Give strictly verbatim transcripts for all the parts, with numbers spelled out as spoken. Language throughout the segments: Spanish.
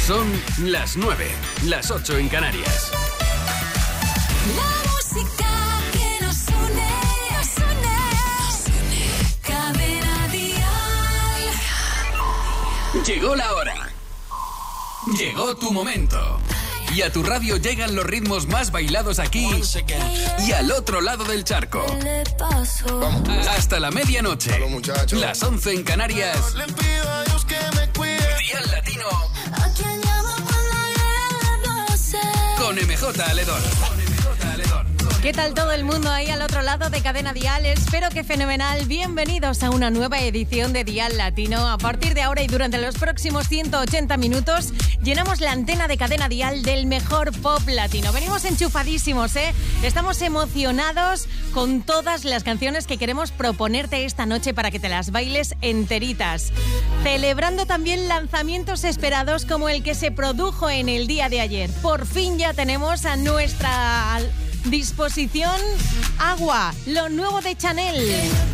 Son las nueve, las ocho en Canarias. La música que nos une, nos une, nos une. Cadena Dial. Llegó la hora. Llegó tu momento. Y a tu radio llegan los ritmos más bailados aquí y al otro lado del charco. Vamos. Hasta la medianoche. Las once en Canarias. Dial Latino. Con M J Aledón. ¿Qué tal todo el mundo ahí al otro lado de Cadena Dial? Espero que fenomenal. Bienvenidos a una nueva edición de Dial Latino. A partir de ahora y durante los próximos ciento ochenta minutos llenamos la antena de Cadena Dial del mejor pop latino. Venimos enchufadísimos, ¿eh? Estamos emocionados con todas las canciones que queremos proponerte esta noche para que te las bailes enteritas. Celebrando también lanzamientos esperados como el que se produjo en el día de ayer. Por fin ya tenemos a nuestra disposición Agua, lo nuevo de Chanel.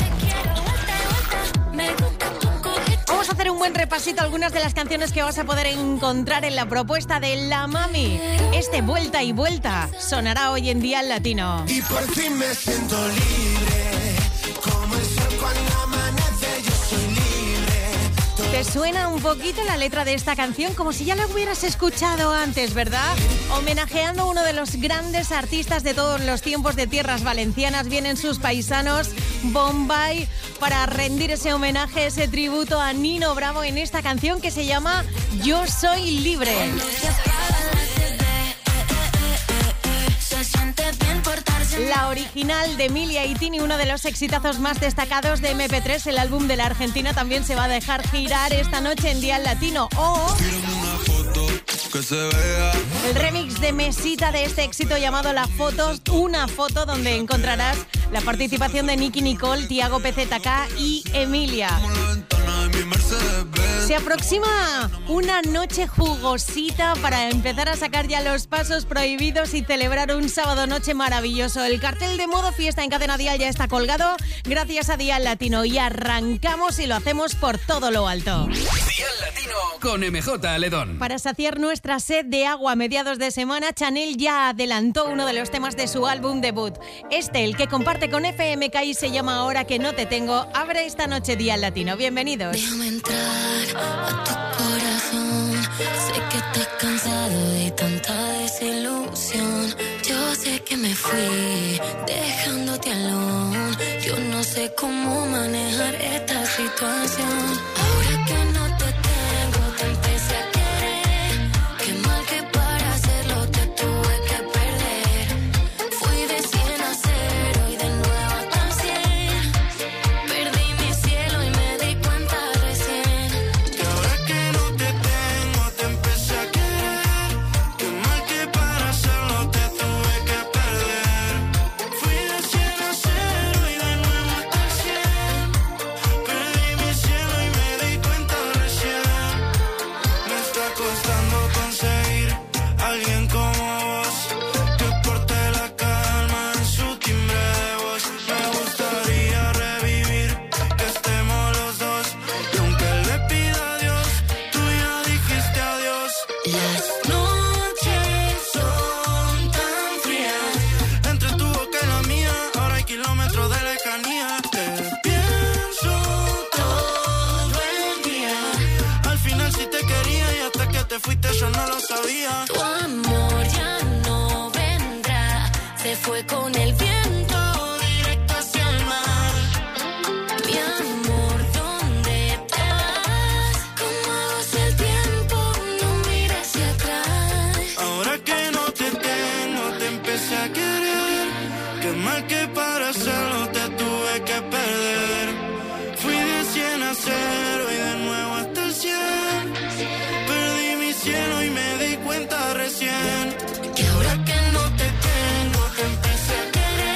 Vamos a hacer un buen repasito a algunas de las canciones que vas a poder encontrar en la propuesta de La Mami. Este Vuelta y Vuelta sonará hoy en Dial Latino. Y por fin me siento libre, como el sol cuando amanece, yo soy libre. ¿Te suena un poquito la letra de esta canción? Como si ya la hubieras escuchado antes, ¿verdad? Homenajeando a uno de los grandes artistas de todos los tiempos de tierras valencianas. Vienen sus paisanos, Bombay, para rendir ese homenaje, ese tributo a Nino Bravo en esta canción que se llama Yo Soy Libre. La original de Emilia y Tini, uno de los exitazos más destacados de eme pe tres, el álbum de la Argentina, también se va a dejar girar esta noche en Dial Latino. O el remix de Mesita de este éxito llamado La Foto, una foto donde encontrarás la participación de Nicky Nicole, Tiago P Z K y Emilia. Se aproxima una noche jugosita para empezar a sacar ya los pasos prohibidos y celebrar un sábado noche maravilloso. El cartel de modo fiesta en Cadena Dial ya está colgado gracias a Dial Latino y arrancamos y lo hacemos por todo lo alto. Dial Latino con eme jota Aledón. Para saciar nuestra sed de agua a mediados de semana, Chanel ya adelantó uno de los temas de su álbum debut. Este, el que comparte con F M K y se llama Ahora que no te tengo, abre esta noche Dial Latino. Bienvenidos. Déjame entrar a tu corazón. Sé que estás cansado de tanta desilusión. Yo sé que me fui dejándote alone. Yo no sé cómo manejar esta situación. Ahora que no te tengo, te empecé a querer. Qué mal que para hacerlo te tuve que perder. Fui de cien a cero y de nuevo hasta cien. Perdí mi cielo y me di cuenta recién. Que ahora que no te tengo, te empecé a querer. Qué mal que para hacerlo te tuve que perder. Fui de cien a cero y de nuevo hasta cien. Perdí mi cielo y me di cuenta recién. Me está costando conseguir alguien como vos, que porte la calma en su timbre de voz. Me gustaría revivir que estemos los dos, y aunque le pida a Dios, tú ya dijiste adiós. Las noches son tan frías. Entre tu boca y la mía, ahora hay kilómetros de lejanía. Te pienso todo el día. Al final sí te quería y hasta que te fuiste yo no lo sabía. Tu amor ya no vendrá. Se fue con el viento directo hacia el mar. Mi amor, ¿dónde te vas? ¿Cómo hace el tiempo? No mires hacia atrás. Ahora que no te tengo, te empecé a querer. Qué mal que para hacerlo te tuve que perder. Fui de cien a cero y de nuevo hasta el cien. Perdí mi cielo y me di cuenta recién. Que ahora que no te tengo, te empecé a querer.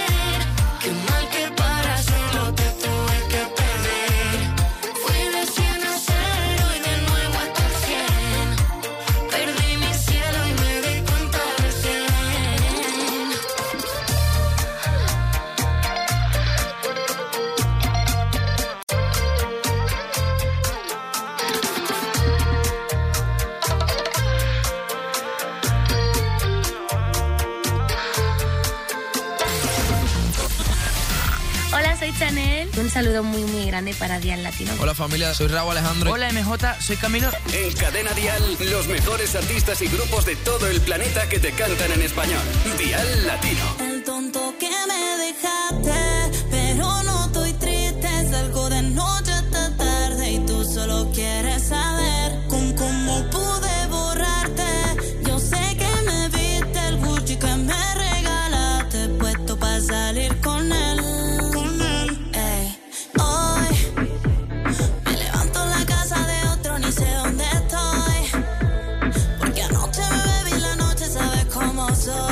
Un saludo muy, muy grande para Dial Latino. Hola familia, soy Raúl Alejandro. Hola M J, soy Camilo. En Cadena Dial, los mejores artistas y grupos de todo el planeta que te cantan en español. Dial Latino. El tonto que me dejaste, pero no estoy triste. Salgo de noche hasta tarde y tú solo quieres saber con cómo pude borrarte. Yo sé que me viste el Gucci que me regalaste, puesto para salir con él. Con él. Ey. Hoy me levanto en la casa de otro, ni sé dónde estoy. Porque anoche me bebí la noche, sabes cómo soy.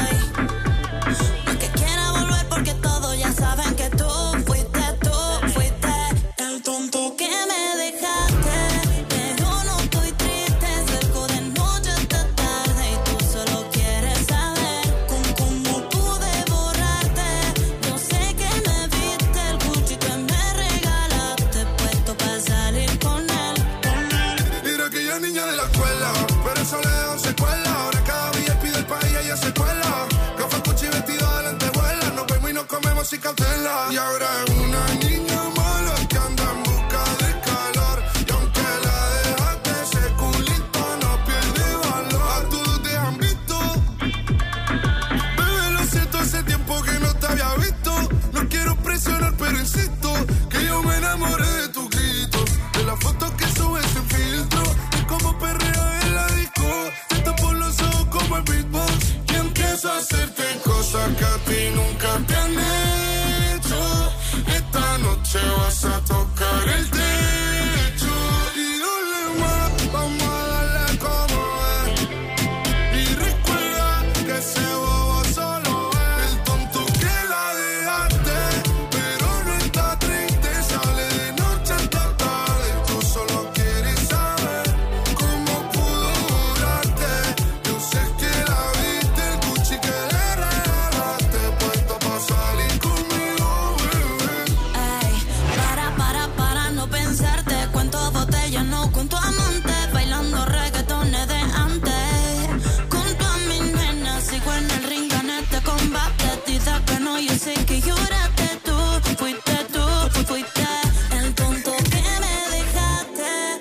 Saben que tú fuiste, tú fuiste el tonto que me dejaste, pero no estoy triste, salgo de noche hasta tarde y tú solo quieres saber con cómo pude borrarte. Yo sé que me viste el Gucci que me regalaste, puesto para salir con él, con él. Mira aquella niña de la escuela, pero eso le da secuela. Ahora cada V I P del país ella se cuela. Gafas Gucci vestido de lentejuelas, nos vemos y nos comemos sin cautela. Y ahora es una niña mala que anda en busca de calor. Y aunque la dejaste, ese culito no pierde valor. A todos te han visto. Bebé, lo siento, hace tiempo que no te había visto. No quiero presionar, pero insisto que yo me enamoré de tus gritos, de las fotos que subes sin filtro, de cómo perrea en la disco. Te tapo los ojos como el beatbox y empiezo a hacerte cosas que a ti nunca te han hecho. Esta noche vas a tocar el techo y dale más, vamos a darle como es. Y recuerda que ese bobo solo es el tonto que la dejaste, pero no está triste, sale de noche hasta tarde. Tú solo quieres saber cómo pudo borrarte. Yo sé que la viste, el Gucci que le regalaste, puesto para salir conmigo, bebé. Ey, para, para, para no pensarte. Cuento botellas, no cuento amantes. Bailando reggaetones de antes. Junto a mi nena, sigo en el ring, gané este combate. Dice que no, yo sé que lloraste. Tú fuiste, tú fuiste el tonto que me dejaste.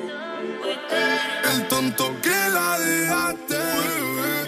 El tonto que la dejaste, bebé.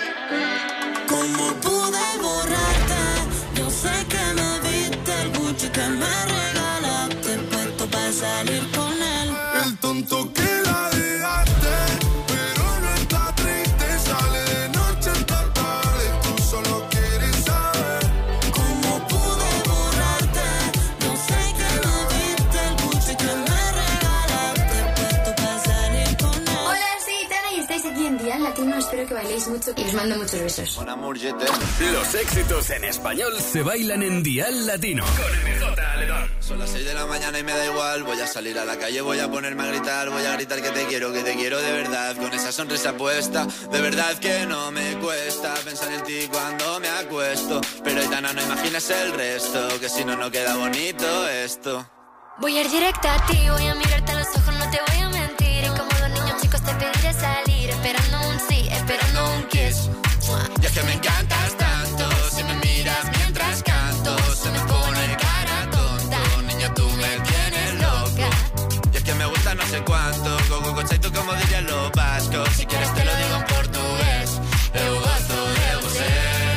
¿Cómo pude borrarte? Yo sé que me viste el Gucci que me regalaste, puesto para salir con él. El tonto que la dejaste, pero no está triste, sale de noche hasta tarde. Tú solo quieres saber ¿Cómo pude borrarte? Yo sé que me viste el Gucci que me regalaste, puesto para salir con él. Hola, soy Tana y estáis aquí en Dial Latino. Espero que bailéis mucho y os mando muchos besos. Los éxitos en español se bailan en Dial Latino. Con M J Aledón. Son las seis de la mañana y me da igual. Voy a salir a la calle, voy a ponerme a gritar. Voy a gritar que te quiero, que te quiero de verdad. Con esa sonrisa puesta, de verdad que no me cuesta pensar en ti cuando me acuesto. Pero Aitana, no imaginas el resto, que si no, no queda bonito esto. Voy a ir directa a ti, voy a mirarte a los ojos, no te voy a mentir. Y como dos niños chicos te pediré salir, esperando un sí, esperando un kiss. Y es que me encantas tanto, si me miras mientras canto, se me pone cara tonta. Niña, tú me tienes loca. Y es que me gusta no sé cuánto, go, go, go, tú como dirían los vascos. Si quieres te lo digo en portugués, eu gosto de você.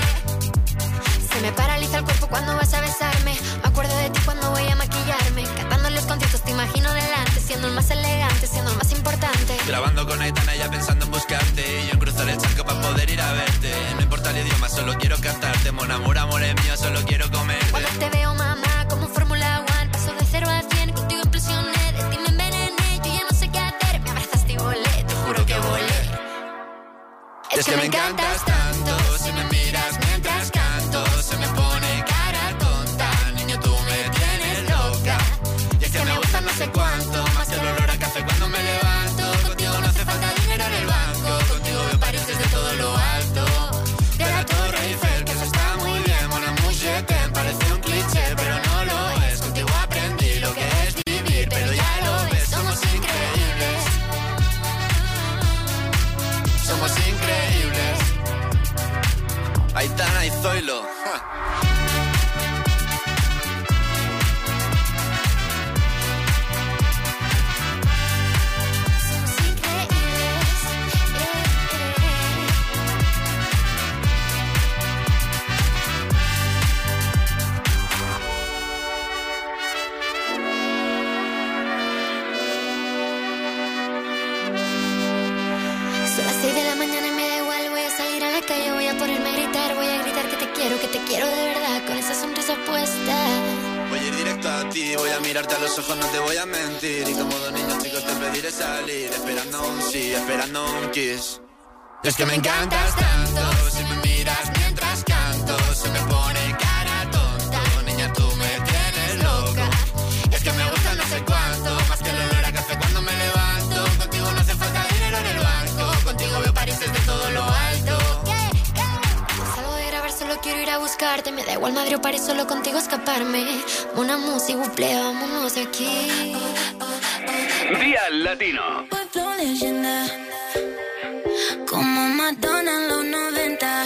Se me paraliza el cuerpo cuando vas a besarme. Me acuerdo de ti cuando voy a maquillarme. Cantando en los conciertos te imagino delante, siendo el más elegante, siendo el más importante. Grabando con Aitana ya pensando en buscarte, y yo en cruzar el charco para poder ir a verte. No importa el idioma, solo quiero cantarte. Mon amor, amor es mío, solo quiero comerte. Cuando te veo, mamá, como Fórmula One, paso de cero a cien, contigo impresioné. De ti me envenené, yo ya no sé qué hacer. Me abrazaste y volé, te juro que volé. Es que me encantas tanto, si me miras mientras canto, se me pone cara tonta. Niño, tú me tienes loca. Y es que me gusta no sé cuánto, más que el olor a café cuando me levanto. Contigo no hace falta dinero en el banco, contigo veo París desde todo lo alto. De la Torre Eiffel, que eso está muy bien. Mon amour, je t'aime, parece un cliché, pero no lo es. Contigo aprendí lo que es vivir, pero ya lo ves, somos increíbles. Somos increíbles. quiero, que te quiero de verdad, con esa sonrisa puesta. Voy a ir directo a ti, voy a mirarte a los ojos, no te voy a mentir. Y como dos niños chicos te pediré salir, esperando un sí, esperando un kiss. Es que me encantas tanto, si me miras mientras canto, se me pone cara tonta. Niña, tú me tienes loca. Es que me gusta no sé cuánto, más que el olor a café cuando me levanto. Contigo no hace falta dinero en el banco, contigo veo París desde todo lo alto. Salgo de grabar, solo quiero ir a buscarte. Me da igual Madrid o París, solo contigo escaparme. Una música, buple, vámonos de aquí. Día Latino. Pueblo leyenda, como Madonna en los noventa.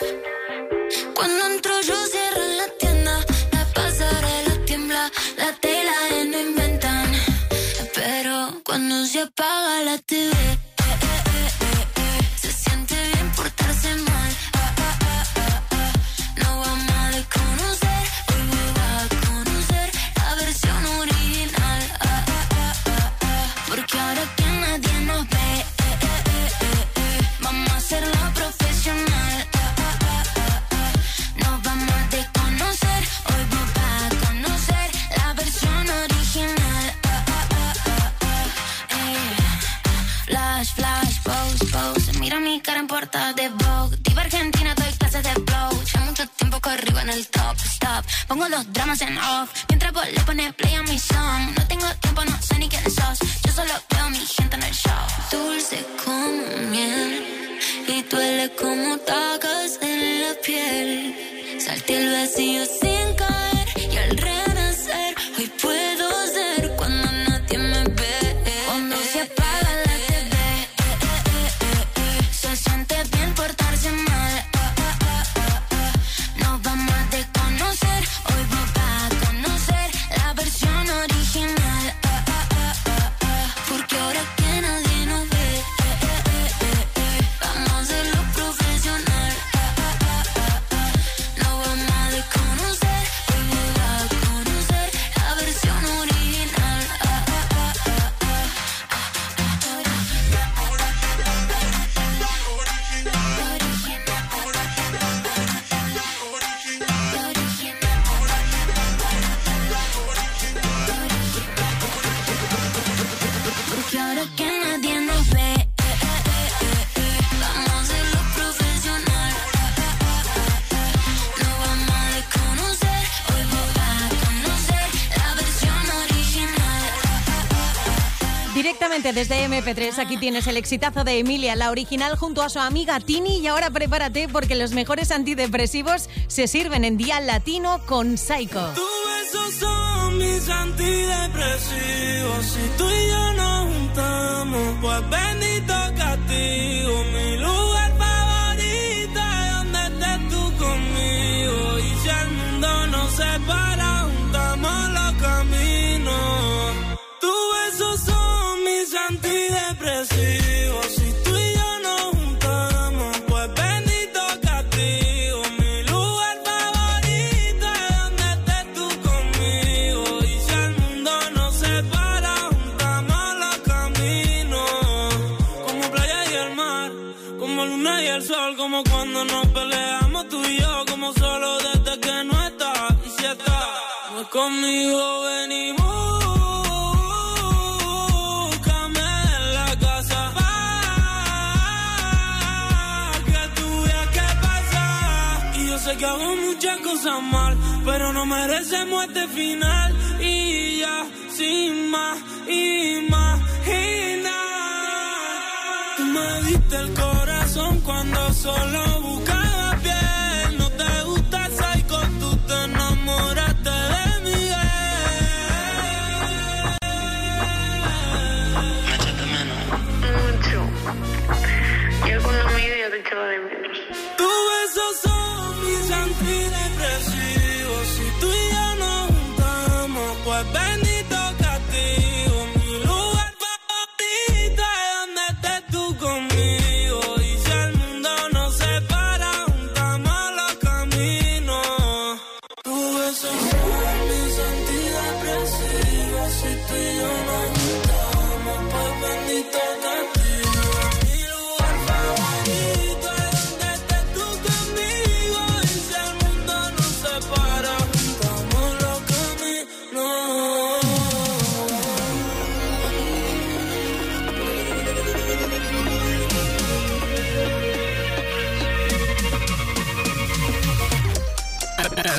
Cuando entro yo cierro la tienda, la pasarela tiembla, la tela y no inventan. Pero cuando se apaga la T V, eh, eh, eh, eh, se siente bien portarse mal. Ah, ah, ah, ah, ah. No vamos a desconocer, hoy me va a conocer la versión original. Ah, ah, ah, ah, ah. Porque ahora que nadie nos ve, eh, eh, eh, eh, eh, vamos a hacerlo profesional. Ah, ah, ah, ah, ah. Nos vamos a desconocer, hoy vos vas a conocer la versión original. Ah, ah, ah, ah, ah. Eh. Flash, flash, pose, pose. Mira mi cara en portada de Vogue. Diva argentina, doy clases de flow. Ya mucho tiempo corrido en el top, stop. Pongo los dramas en off, mientras vos le pones play a mi song. No tengo tiempo, no sé ni quién sos. Yo solo veo a mi gente en el show. Dulce como miel y duele como tacas en la piel. Salté el vacío sin caer y al renacer hoy puedo ser cuando nadie me ve. Cuando se apaga la T V, eh, eh, eh, eh, se siente bien portarse mal. Ah, ah, ah, ah, ah. Nos vamos a desconocer, hoy vos vas a conocer la versión original. Ah, ah, ah, ah, ah. Porque ahora que nadie nos ve, eh, eh, eh, eh, eh, vamos a hacerlo profesional. Ah, ah, ah, ah, ah. Nos vamos a desconocer, hoy vos vas a conocer la versión original. Ah, ah, ah, ah, ah. Porque ahora que nadie nos ve, eh, eh, eh, eh, eh, vamos a hacerlo profesional. Ah, ah, ah, ah, ah. Nos vamos a desconocer, hoy vos vas a conocer la versión original. Ah, ah, ah, ah. Directamente desde eme pe tres, aquí tienes el exitazo de Emilia, la original, junto a su amiga Tini. Y ahora prepárate porque los mejores antidepresivos se sirven en Día Latino con Psycho. Tus besos son mis antidepresivos. Si tú y yo nos juntamos, pues bendito castigo. Mi lugar favorito es donde estés tú conmigo. Y si el mundo nos separa, juntamos los caminos. Tus besos son mis antidepresivos. Si tú y yo nos juntamos, pues bendito castigo. Mi lugar favorito es donde estés tú conmigo. Y si el mundo nos separa, juntamos los caminos. Como playa y el mar, como luna y el sol, como cuando nos peleamos tú y yo, como solo desde que no estás. Y si estás, pues conmigo venimos. Sé que hago muchas cosas mal, pero no merecemos este final. Y ya, sin más, imaginar. Tú me diste el corazón cuando solo buscaba piel. No te gusta el psycho, tú te enamoraste de Miguel. ¿Me echaste menos? Mucho. Yo con la media te echaba de menos. Tus besos son mis antidepresivos. Si tú y yo nos juntamos, pues bendito castigo. Mi lugar favorito es donde estés tú conmigo. Y si el mundo nos separa, juntamos los caminos. Tus besos son mis antidepresivos. Si tú y yo nos juntamos, pues bendito castigo. Mi lugar favorito es donde estés tú conmigo. Y si el mundo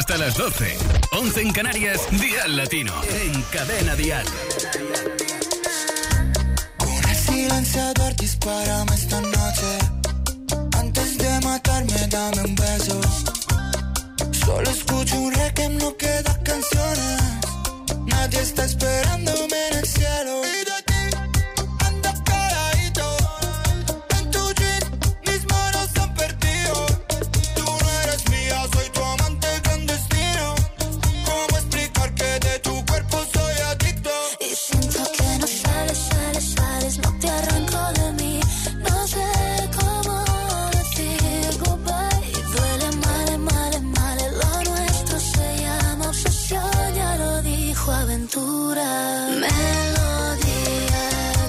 hasta las doce. once en Canarias, Dial Latino. En Cadena Dial. Con el silenciador dispárame esta noche. Antes de matarme dame un beso. Solo escucho un rec que no queda canciones. Nadie está esperándome en el cielo. Y de ti anda caladito. En tu jean mis manos se han perdido. Tú no eres mía, soy tu amante clandestino. ¿Cómo explicar que de tu cuerpo soy adicto? Y siento que no sales, sales, sales, no te arranco de mí. No sé cómo decir goodbye. Y duele mal, mal, mal. Lo nuestro se llama obsesión, ya lo dijo Aventura. Melodía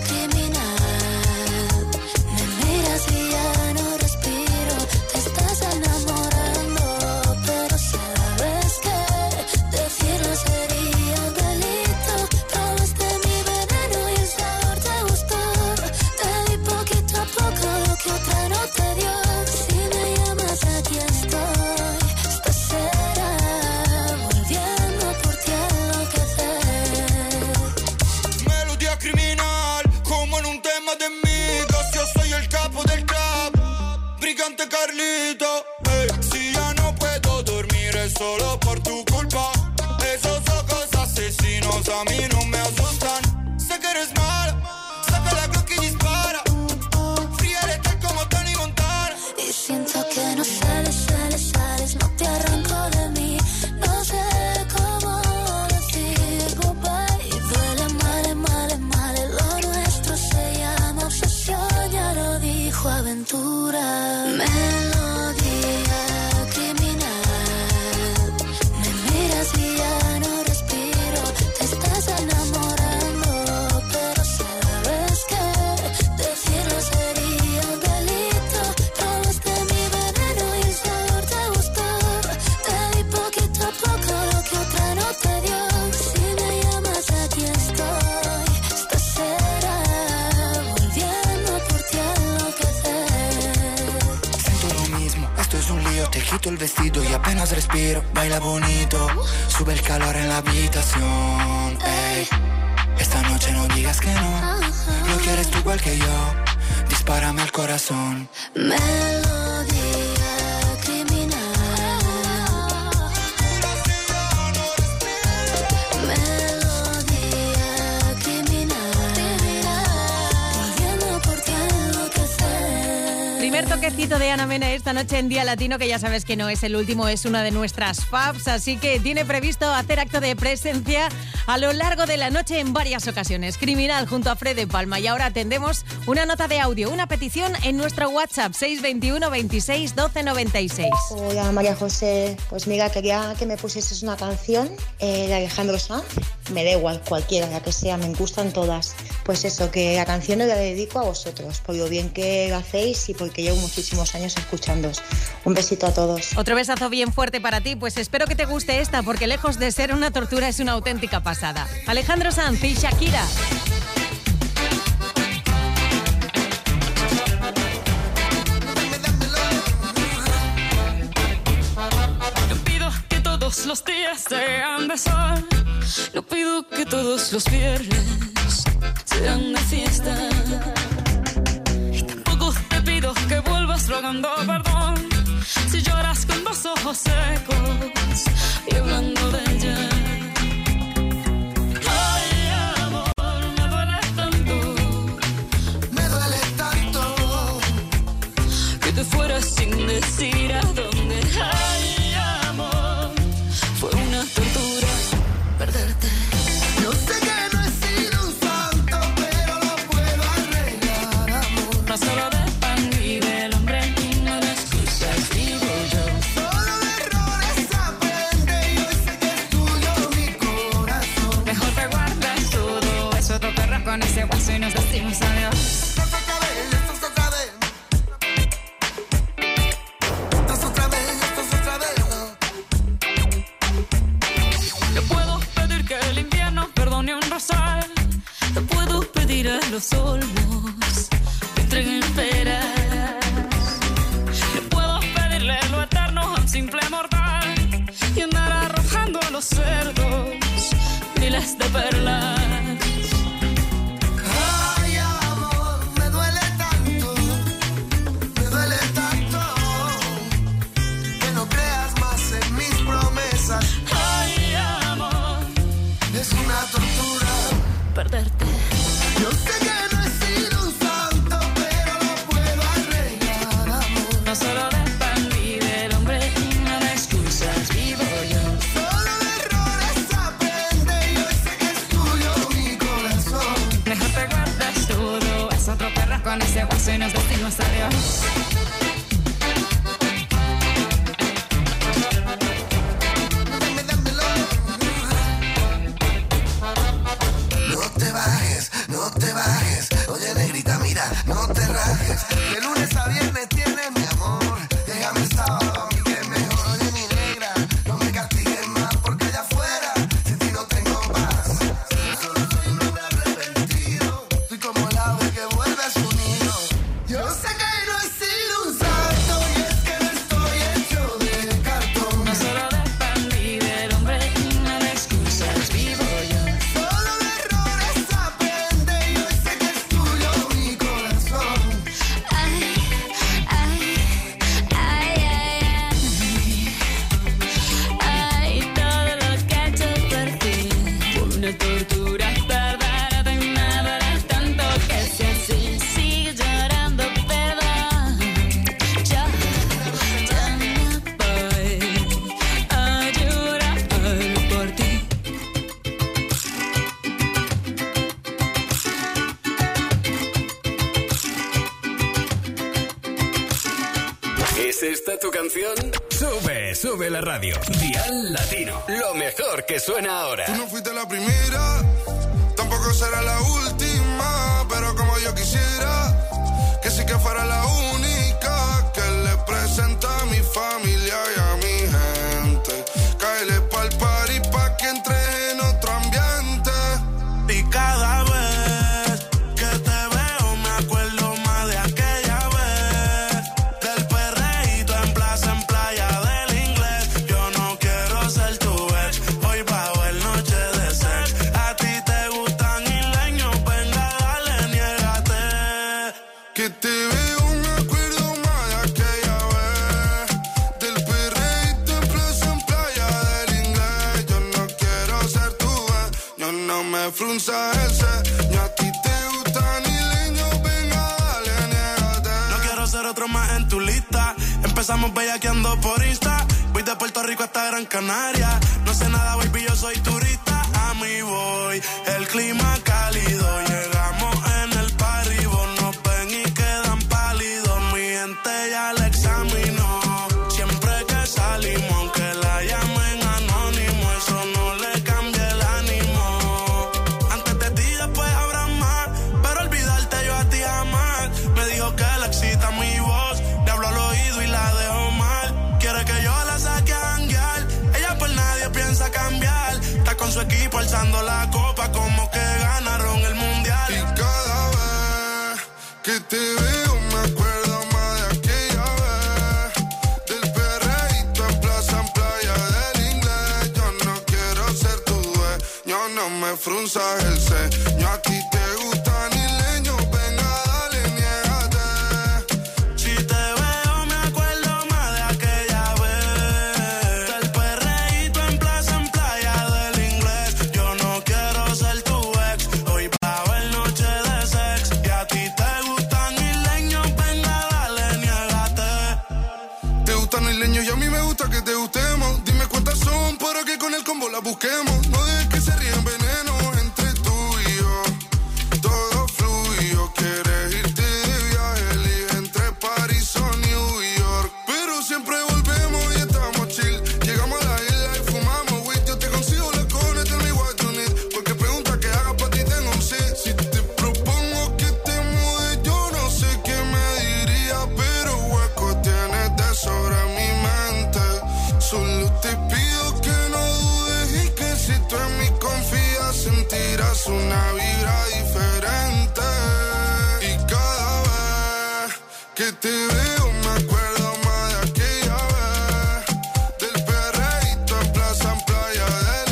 criminal. Me miras y ya no respiro. Te estás enamorando, pero sabes que decirlo sería un delito. Probaste mi veneno y el sabor te gustó. Te di poquito a poco lo que otra no te dio. Si me llamas aquí estoy. Esta será volviendo por ti a enloquecer. Melodía criminal, como en un tema de mitos. Yo soy el capo del trap, brigante Carlito. Ey, si ya no puedo dormir es solo por tu culpa. Esos ojos asesinos a mí no me asustan. Sé que eres mala, saca la Glock y dispara. Fría letal como Tony Montana. Y siento que no sales, sales, sales, no te arranco de mí. No sé cómo decir goodbye. Y duele mal, mal, mal. Lo nuestro se llama obsesión, ya lo dijo Aventura. Melodía criminal. Me miras y ya no respiro. Te estás enamorando, pero sabes que decirlo sería un delito. Probaste mi veneno y el sabor te gustó. Te di poquito a poco lo que otra no te dio. Si me llamas aquí estoy. Esta será volviendo por ti a enloquecer. Siento lo mismo, esto es un lío. Te quito el vestido y apenas respiro. Baila bonito, sube el calor en la habitación. Ey, esta noche no digas que no. Lo quieres tú igual que yo. Dispárame al corazón. Melodía criminal. Melodía criminal. Volviendo por ti a enloquecer. Primer toquecito de Ana Mena esta noche en Día Latino, que ya sabes que no es el último, es una de nuestras faves, así que tiene previsto hacer acto de presencia a lo largo de la noche en varias ocasiones. Criminal junto a Fred de Palma. Y ahora atendemos una nota de audio, una petición en nuestro WhatsApp seis veintiuno veintiséis doce noventa y seis. Hola María José, pues mira, quería que me pusieses una canción eh, de Alejandro Sanz. Me da igual, cualquiera, la que sea, me gustan todas. Pues eso, que la canción la dedico a vosotros, por lo bien que lo hacéis y porque llevo muchísimos años escuchándoos. Un besito a todos. Otro besazo bien fuerte para ti, pues espero que te guste esta, porque lejos de ser una tortura es una auténtica pasada. Alejandro Sanz y Shakira. No pido que todos los días sean de sol. No pido que todos los viernes sean de fiesta. Y tampoco te pido que vuelvas rogando perdón si lloras con los ojos secos y hablando de ella. Ay, amor, me duele tanto, Me duele tanto que te fueras sin decir a dónde. Ay, amor, fue una tortura perderte. Yo sé que no he sido un santo, pero lo puedo arreglar, amor. No solo de pan vive el hombre y no de excusas vivo yo. Solo de errores aprende y hoy sé que es tuyo mi corazón. Mejor te guardas todo eso, te perras con ese guaso y nos decimos adiós. Esto es otra vez, esto es otra vez. Esto es otra vez, esto es otra vez. Te puedo pedir que el invierno perdone un rosal. Te puedo pedir a los olmos que entreguen peras. Te puedo pedirle lo eterno a un simple mortal y andar los cerdos, miles de perlas. Ay, amor, me duele tanto, me duele tanto, que no creas más en mis promesas. Ay, amor, es una tortura perderte. Yo sé que no he sido un santo, pero lo puedo arreglar, amor. No solo dependí del hombre y no de excusas vivo yo. Solo de errores aprende y hoy sé que es tuyo mi corazón. Mejor te guardas todo, es otro perro con ese guaso y nos decimos adiós. Dame, dámelo. No te bajes, no te bajes. Oye, negrita, mira, no te rajes. De lunes a viernes tienes mi amor. Déjame el sábado a mí que es mejor. Oye, mi negra, no me castigues más porque allá afuera sin ti no tengo paz. Solo soy un hombre arrepentido. Soy como el ave que vuelve a su nido. Yo sé que no he sido un santo y es que no estoy hecho de cartón. No solo dependí del hombre y no de excusas vivo yo. Solo de errores aprende y hoy sé que es tuyo mi corazón. Ay, ay, ay, ay, Ay, todo lo que he hecho por ti fue una tortura, perderte y me duele tanto que si así sigues llorando, perdón. Yo, yo no voy a llorar por ti. ¿Es esta tu canción? Sube, sube la radio. Dial Latino. Lo mejor que suena ahora. Tú no fuiste la primera, tampoco será la última, pero como yo quisiera que sí que fuera la única que le presenta a mi familia y a mi gente. Cáele pa'l party pa' que entres en otro ambiente. Y cada vez que te veo me acuerdo más de aquella vez. Del perreíto en plaza, en playa del inglés. Yo no quiero ser tu ex, hoy va a haber noche de sex. A ti te gustan isleños, venga dale, niégate. Que te veo, me acuerdo más de aquella vez. Del perreíto en plaza, en playa del inglés. Yo no quiero ser tu ex, yo no me frunza el ceño. A ti te gustan isleños, venga dale, niégate. No quiero ser otro más en tu lista. Empezamos bellaqueando por Insta. Voy de Puerto Rico hasta Gran Canaria. No sé nada, baby, yo soy turista. A mí voy, el clima cálido. Llegamos en el party, vos nos ven y quedan pálidos. Mi gente ya la examinó. Siempre que salimos, aunque la llamen anónimo, eso no le cambia el ánimo. Antes de ti, después habrá más, pero olvidarte yo a ti jamás. Me dijo que le excita mi voz, le hablo al oído y la dejo mal. Quiere que yo la saque a janguear, ella por nadie piensa cambiar. Está con su equipo alzando la copa como que ganaron el mundial. Y cada vez que te veo me acuerdo más de aquella vez. Del perreíto en plaza, en playa del inglés. Yo no quiero ser tu dueño, no me frunzas el ceño. A ti te gustan isleños, venga dale, niégate. Si te veo me acuerdo más de aquella vez. Del perreíto en plaza, en playa del inglés. Yo no quiero ser tu ex, hoy va a haber noche de sex. Y a ti te gustan isleños, venga dale, niégate. Te gustan isleños y a mí me gusta que te gustemos. Dime cuántas son para que con el combo las busquemos. No dejes que se ríen veneno entre tú y yo. Todo fluyo, quieres irte de viaje, elige entre París o New York. Pero siempre volvemos y estamos chill. Llegamos a la isla y fumamos weed. Yo te consigo la cone, tell me what you need. Porque pregunta que haga pa' ti tengo un sí. Si te propongo que te mude, yo no sé qué me diría, pero hueco tienes de sobra en mi mente. Solo te pido que no dudes y que si tú en mí confías sentirás una vibra diferente. Y cada vez que te veo me acuerdo más de aquella vez. Del perreíto en plaza, en playa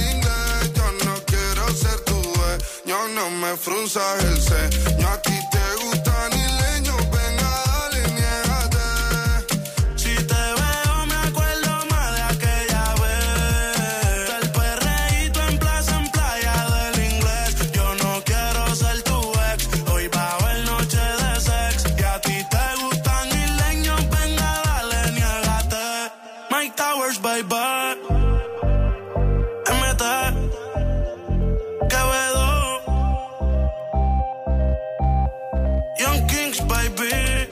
me frunzas el ceño. A ti te gustan isleños, venga, dale, niégate. Si te veo me acuerdo más de aquella vez. El perreíto en plaza, en playa del inglés. Yo no quiero ser tu ex, hoy va a haber noche de sex. Y a ti te gustan isleños, venga, dale, niégate. Mike Towers, baby. M T Quevedo, Young Kings, baby.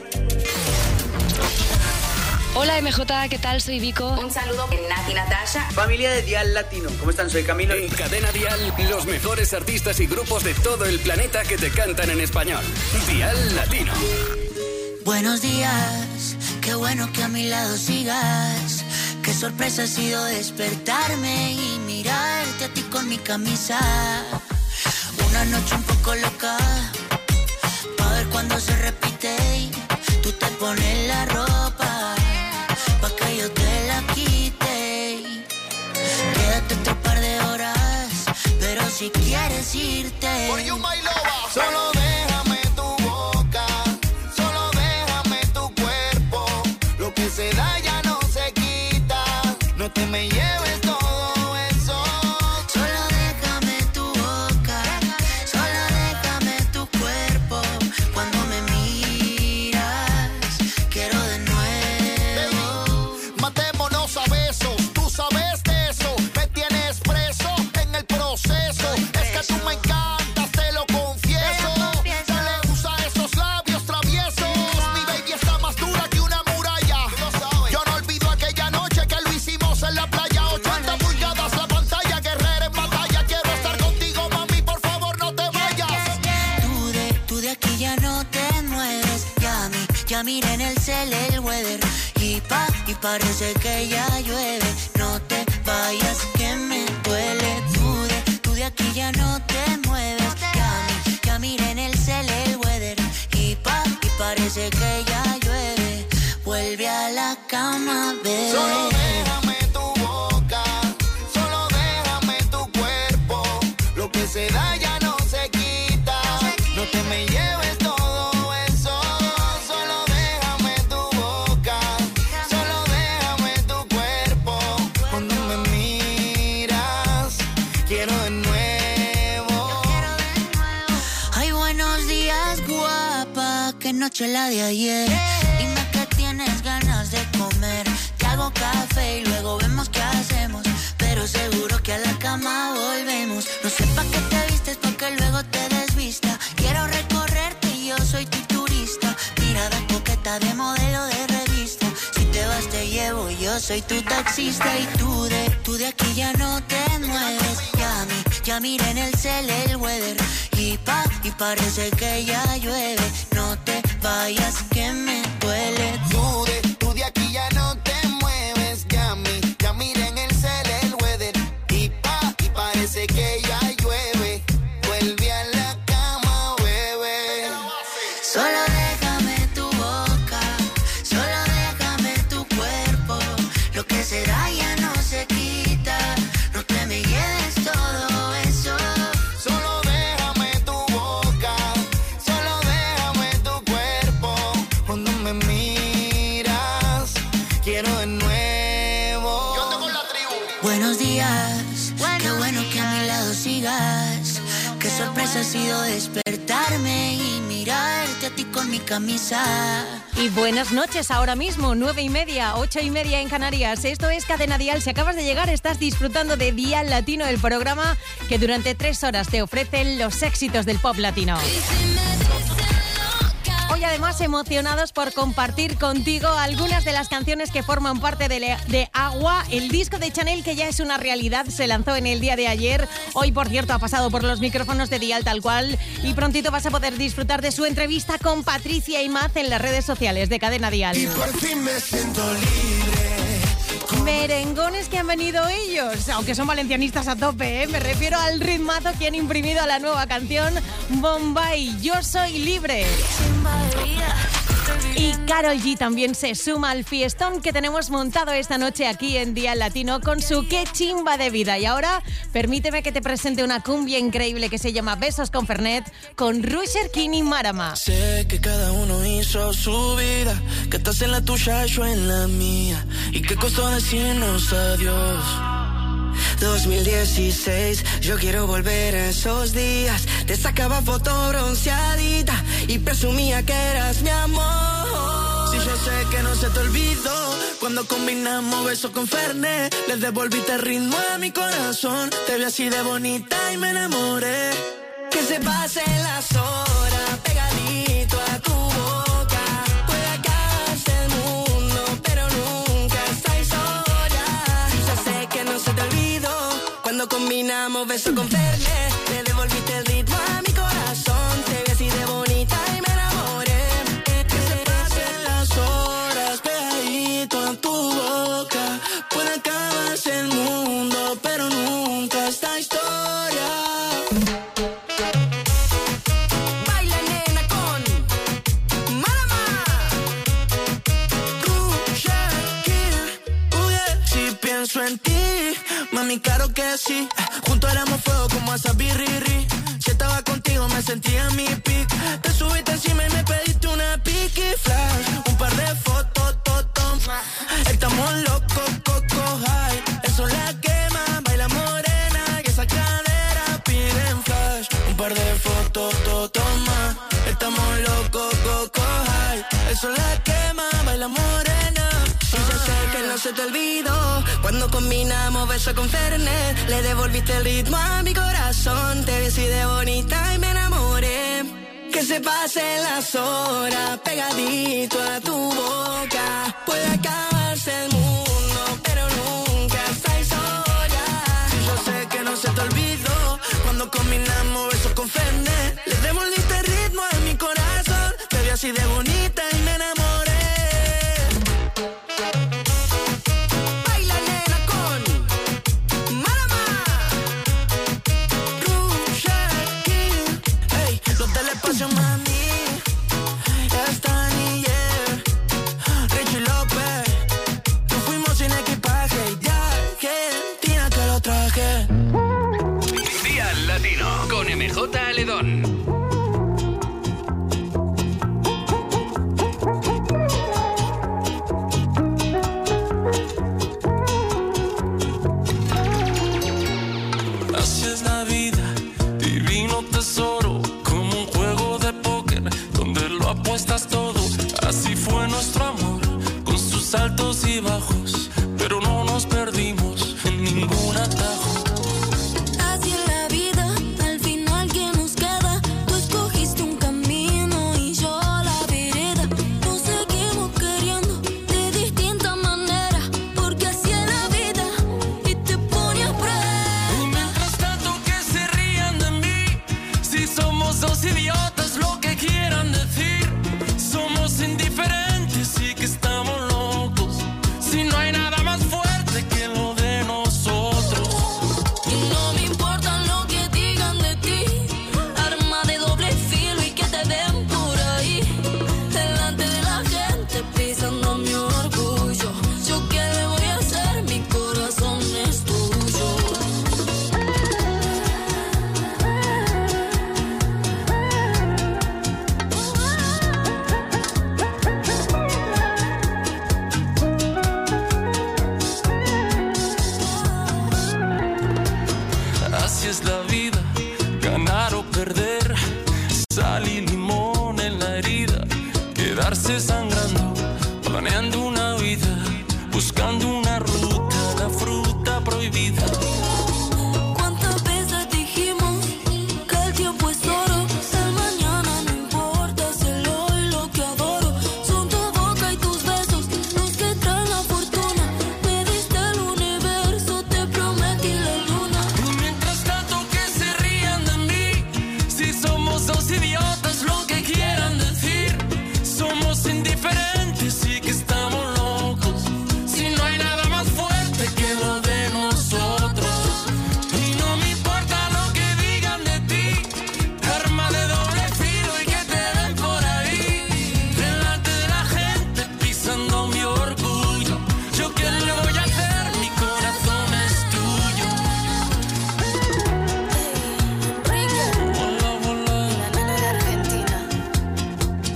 Hola M J, ¿qué tal? Soy Vico. Un saludo en Nati Natasha. Familia de Dial Latino, ¿cómo están? Soy Camilo. En Cadena Dial, los mejores artistas y grupos de todo el planeta que te cantan en español. Dial Latino. Buenos días, qué bueno que a mi lado sigas. Qué sorpresa ha sido despertarme y mirarte a ti con mi camisa. Una noche un poco loca, pa' ver cuando se repite. Tú te pones la ropa, pa' que yo te la quite. Quédate otro par de horas, pero si quieres irte, For you, my lover. Solo déjame tu boca, solo déjame tu cuerpo. Lo que se da ya no se quita, no te me lleves todo eso. solo déjame tu boca, solo déjame tu cuerpo. Cuando me miras, quiero de nuevo. Matémonos a besos, tú sabes de eso. Me tienes preso en el proceso. Es que tú me encantas, te lo confieso. Dale, usa esos labios traviesos. Mi baby está más dura que una muralla. Yo no olvido aquella noche que lo hicimos en la playa. ochenta pulgadas la pantalla, guerrera en batalla. Quiero estar contigo, mami, por favor no te vayas. Tú de, tú de aquí ya no te mueves. Ya mi, ya miré en el cel el weather. Y pa, y parece que ya llueve. No te vayas que me duele. Tú de, tú de aquí ya no te mueves. Ya mi, ya miré en el cel el weather. Y pa, y parece que ya llueve. Vuelve a la cama, bebé. Solo déjame tu boca, solo déjame tu cuerpo. Lo que se da ya no se quita, no te me lleves todo eso. Solo déjame tu boca, solo déjame tu cuerpo. Cuando me miras, quiero de nuevo. Ay, buenos días, guapa. Qué noche la de ayer. Dime que tienes ganas de comer. Te hago café y luego vemos qué hacemos. Pero seguro que a la cama volvemos. No sé pa' qué te vistes, pa' que luego te desvista. Quiero recorrerte y yo soy tu turista. Mirada coqueta de modelo de revista. Si te vas te llevo, yo soy tu taxista. Y tú de, tú de aquí ya no te mueves. Ya mi, ya miré en el cel el weather. Y pa, y parece que ya llueve. No te vayas que me duele. Tú de, tú de aquí ya no te mueves, ya mi, ya mira en el cel el weather. Y pa, y parece que ya llueve. Vuelve a la cama, bebé. Solo déjame tu boca, solo déjame tu cuerpo. Lo que se da ya no se quita, no te me lleves todo eso. Solo déjame tu boca, solo déjame tu cuerpo. Cuando me miras, quiero de nuevo. Yo tengo la tribu. Buenos días, qué bueno que a mi lado sigas. Qué sorpresa ha sido despertarme y mirarte a ti con mi camisa. Y buenas noches ahora mismo, nueve y media, ocho y media en Canarias. Esto es Cadena Dial. Si acabas de llegar, estás disfrutando de Dial Latino, el programa que durante tres horas te ofrecen los éxitos del pop latino. Hoy además emocionados por compartir contigo algunas de las canciones que forman parte de, Le- de Agua, el disco de Chanel que ya es una realidad, se lanzó en el día de ayer. Hoy, por cierto, ha pasado por los micrófonos de Dial tal cual y prontito vas a poder disfrutar de su entrevista con Patricia Imaz en las redes sociales de Cadena Dial. Y por fin me siento libre. Merengones que han venido ellos, aunque son valencianistas a tope, ¿eh? Me refiero al ritmazo que han imprimido a la nueva canción Bombay, Yo Soy Libre. Sin bebida, Y Karol G también se suma al fiestón que tenemos montado esta noche aquí en Día Latino con su Qué chimba de vida. Y ahora permíteme que te presente una cumbia increíble que se llama Besos con Fernet con Rusher King y Marama. Sé que cada uno hizo su vida, que estás en la tuya, yo en la mía, y que costó decirnos adiós. dos mil dieciséis, yo quiero volver a esos días. Te sacaba foto bronceadita y presumía que eras mi amor. Si yo sé que no se te olvidó, cuando combinamos besos con Fernet, le devolviste el ritmo a mi corazón. Te vi así de bonita y me enamoré. Que se pasen las horas pegadito a tu boca. Puede acabarse el mundo, pero nunca esta historia. Y yo sé que no se te olvidó, cuando combinamos besos con Fernet, le devolviste el ritmo a mi corazón. Te vi así de bonita y me enamoré. Que se pasen las horas pegadito a tu boca. Puede acabarse el mundo, pero nunca esta historia. Baila nena con Marama. Rusher King, uh, yeah. Si pienso en ti, mami, claro que sí. Juntos éramos fuego como esa birriri. Si estaba contigo me sentía mi pic. Te subiste encima y me pediste una piqui flash. Un par de fotos, toto. Estamos locos, coco high. Eso la quema, baila morena. Y esa cadera piden flash. Un par de fotos, toto más. Estamos locos, coco high. Eso la quema, baila morena. Y yo sé que no se te olvidó, cuando combinamos besos con Fernet, le devolviste el ritmo a mi corazón. Te vi así de bonita y me enamoré. Que se pasen las horas pegadito a tu boca. Puede acabarse el mundo, pero nunca esta historia. Y yo sé que no se te olvidó, cuando combinamos besos con Fernet, le devolviste el ritmo a mi corazón. Te vi así de bonita y me enamoré. Baila nena con Marama. Rusher King, ey, los del espacio, mami, están y yeah. Richie López, nos fuimos sin equipaje y de Argentina que lo traje. Día Latino con M J Aledón. Así es la vida, divino tesoro, como un juego de póker donde lo apuestas todo. Así fue nuestro amor, con sus altos y bajos, pero no nos perdimos en ningún atajo. Así es la vida, al final que nos queda. Tú escogiste un camino y yo la vereda. Nos seguimos queriendo de distinta manera, porque así es la vida y te pone a prueba. Y mientras tanto que se rían de mí, si somos dos idiotas, lo que quieran decir. Somos indiferentes y que estamos locos, si no hay nada más fuerte que lo de nosotros. Y no me importa lo que digan de ti, arma de doble filo y que te den por ahí, delante de la gente pisando mi orgullo. Yo qué le voy a hacer, mi corazón es tuyo. Así es la vida, ganar o perder, sal y limón en la herida, quedarse sangrando, planeando una vida, buscando una ruta, la fruta prohibida. ¿Cuántas veces dijimos que el tiempo es oro? El mañana no importa, es el hoy lo que adoro. Son tu boca y tus besos los que traen la fortuna. Me diste el universo, te prometí la luna. Y mientras tanto que se rían de mí, si somos dos idiotas, lo que quieran decir. Somos indiferentes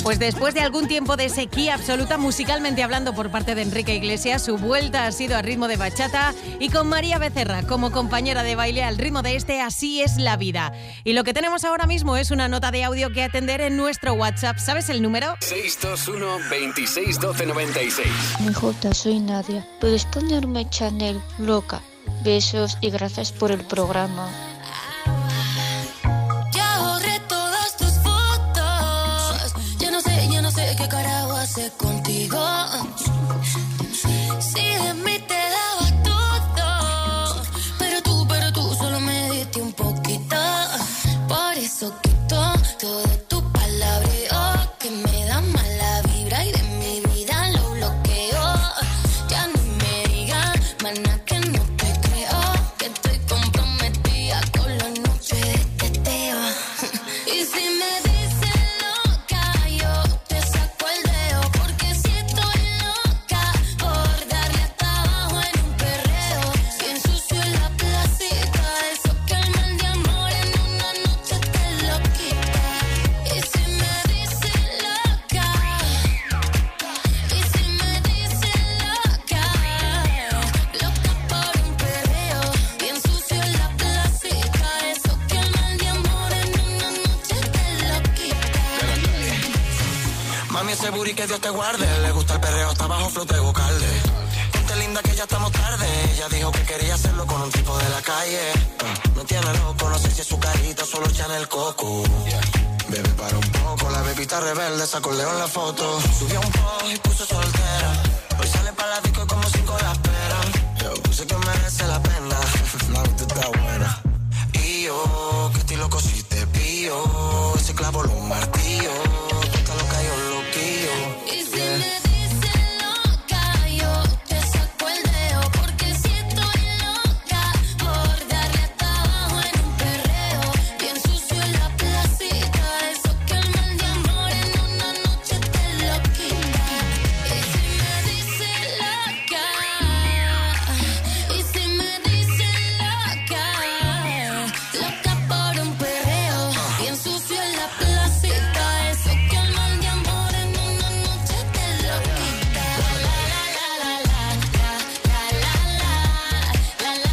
Pues después de algún tiempo de sequía absoluta musicalmente hablando por parte de Enrique Iglesias, su vuelta ha sido a ritmo de bachata y con María Becerra como compañera de baile al ritmo de este Así es la vida. Y lo que tenemos ahora mismo es una nota de audio que atender en nuestro WhatsApp. ¿Sabes el número? seis dos uno, veintiséis, doce, noventa y seis. M J, soy Nadia. ¿Puedes ponerme Chanel Loca? Besos y gracias por el programa. ¿Qué carajo hace contigo? Si de mí te daba todo, pero tú, pero tú solo me diste un poquito. Por eso quito todo tu palabreo que me da mala vibra y de mi vida lo bloqueo. Ya no me digas, mana, que no te creo, que estoy comprometida con la noche de teteo. Y si me ese booty que Dios te guarde. Le gusta el perreo hasta abajo, flote vocalde. Ponte linda que ya estamos tarde. Ella dijo que quería hacerlo con un tipo de la calle. uh, Me tiene loco, no sé si es su carita, solo Chanel Coco. yeah. Bebé, para un poco, la bebita rebelde sacó el león la foto. Subió un post y puso soltera. Hoy sale para la disco y como cinco la esperan. Yo sé que merece la pena. La nota está buena. Y yo, que estilo cosiste pío. Ese clavo lo un martillo. Tú estás loca, yo loquillo. Y si yeah. me dices loca, yo te saco el dedo. Porque si estoy loca por darle hasta abajo en un perreo. Bien sucio en la placita. Eso que el mal de amor en una noche te lo quita. Y si me dices loca, y si me dices loca, loca por un perreo. Bien sucio en la placita. Eso que el mal de amor en una noche te lo quita. La la la la la la la la la la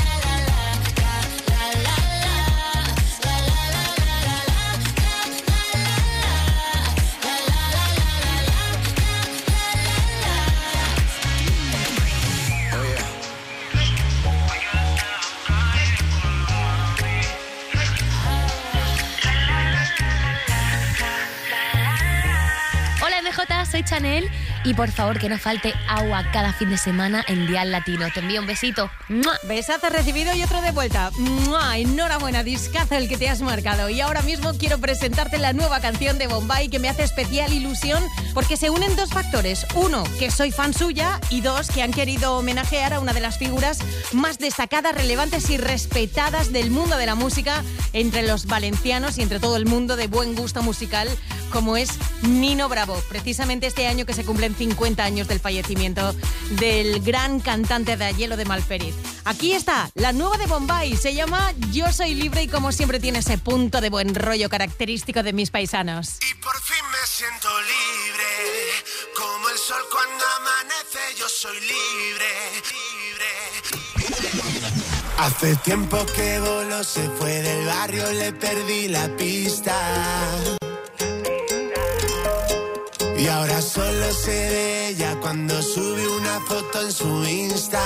Hola M J, soy Chanel y por favor que no falte agua cada fin de semana en Dial Latino. Te envío un besito. ¡Mua! Besazo recibido y otro de vuelta. ¡Mua! Enhorabuena, discazo el que te has marcado. Y ahora mismo quiero presentarte la nueva canción de Bombay que me hace especial ilusión porque se unen dos factores. Uno, que soy fan suya y dos, que han querido homenajear a una de las figuras más destacadas, relevantes y respetadas del mundo de la música entre los valencianos y entre todo el mundo de buen gusto musical como es Nino Bravo. Precisamente este año que se cumplen cincuenta años del fallecimiento del gran cantante de Hielo de Malperiz. Aquí está, la nueva de Bombay, se llama Yo Soy Libre y como siempre tiene ese punto de buen rollo característico de mis paisanos. Y por fin me siento libre, como el sol cuando amanece, yo soy libre, libre. Hace tiempo que voló, se fue del barrio, le perdí la pista. Y ahora solo sé de ella cuando sube una foto en su Insta.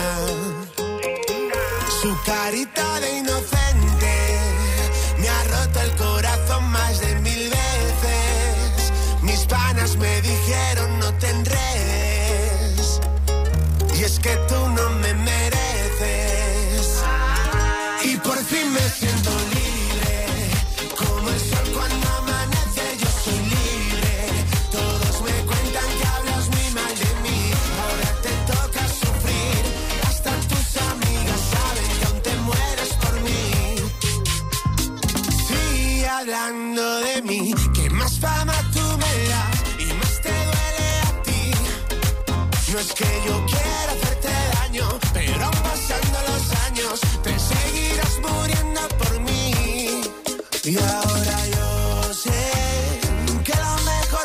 Su carita de inocente me ha roto el corazón más de mil veces. Mis panas me dijeron no te enredes, y es que tú no me mereces. Y por fin me siento libre, como el sol cuando amanece, yo soy libre. Todos me cuentan que hablas muy mal de mí, ahora te toca sufrir. Hasta tus amigas saben que aún te mueres por mí. Sigue hablando de mí, que más fama tú me das y más te duele a ti. No es que yo quiera hacerte daño, pero aún pasando los años te seguirás muriendo por mí. Y ahora yo sé que lo mejor